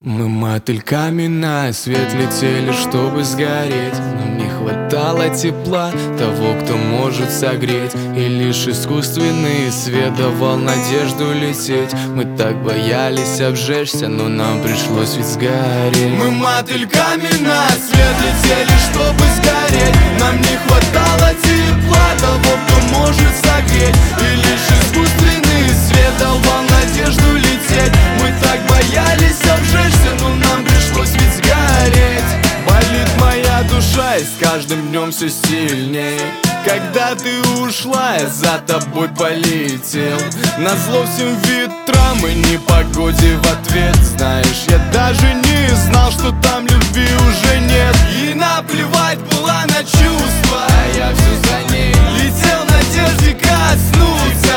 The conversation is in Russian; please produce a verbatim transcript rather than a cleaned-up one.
Мы мотыльками на свет летели, чтобы сгореть, но не хватало тепла того, кто может согреть. И лишь искусственный свет давал надежду лететь. Мы так боялись обжечься, но нам пришлось ведь сгореть. Мы мотыльками на свет летели, чтобы сгореть, нам не хватало тепла того, кто может согреть. И лишь искусственный свет давал надежду лететь. Мы так боялись обжечься, но нам пришлось ведь сгореть. Болит моя душа и с каждым днем все сильней. Когда ты ушла, я за тобой полетел. Назло всем ветрам и непогоде в ответ. Знаешь, я даже не знал, что там любви уже нет. И наплевать была на чувства, а я все за ней летел в надежде коснуться